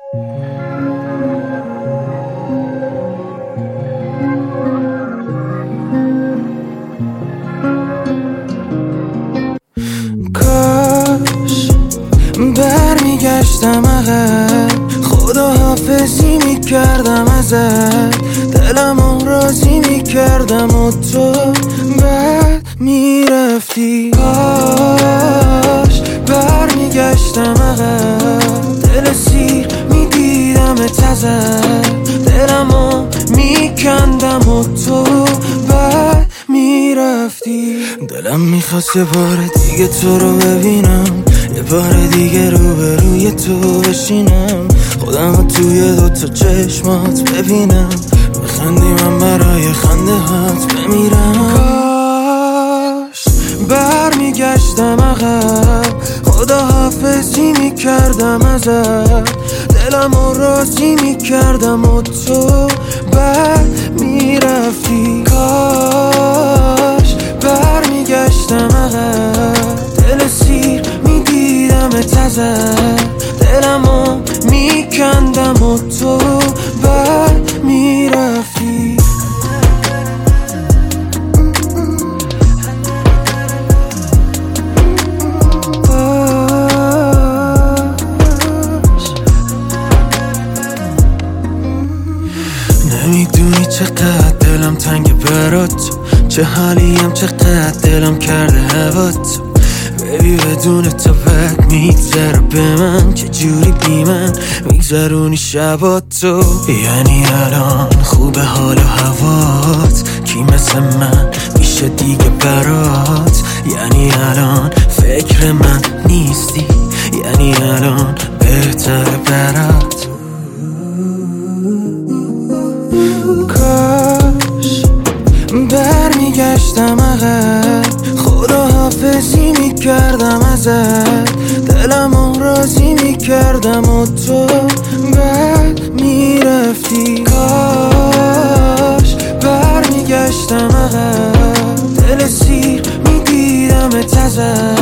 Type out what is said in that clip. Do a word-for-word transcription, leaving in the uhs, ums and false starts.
کاش برمیگشتم عقب، خداحافظی میکردم ازت، دلمو راضی میکردم و تو بعد میرفتی. کاش برمیگشتم عقب، دل سیر میدیدم ازت، دلمو میکندم و تو بعد میرفتی. دلم میخواست یه بار دیگه تو رو ببینم، یه بار دیگه روبروی تو بشینم، خودمو توی دوتا چشمات ببینم، بخندی من برای خنده هات بمیرم. کاش برمیگشتم عقب، خداحافظی میکردم ازت، دلمو راضی میکردم و تو بعد میرفتی. کاش برمیگشتم عقب، دل سیر میدیدم ازت، دلمو میکندم و تو بعد میرفتی. نمیدونی چقدر دلم تنگ برات، چه حالیم چقدر دلم کرده هوات، ببی بدون تو بد میگذره به من، چه جوری بی من میگذرونی شبات تو. یعنی الان خوبه حال و هوات، کی مثل من میشه دیگه برات، یعنی الان فکر من نیستی، یعنی الان بهتره برات. کاش برمیگشتم عقب، خداحافظی میکردم ازت، دلمو راضی میکردم و تو بعد میرفتی. کاش برمیگشتم عقب، دل سیر میدیدم ازت،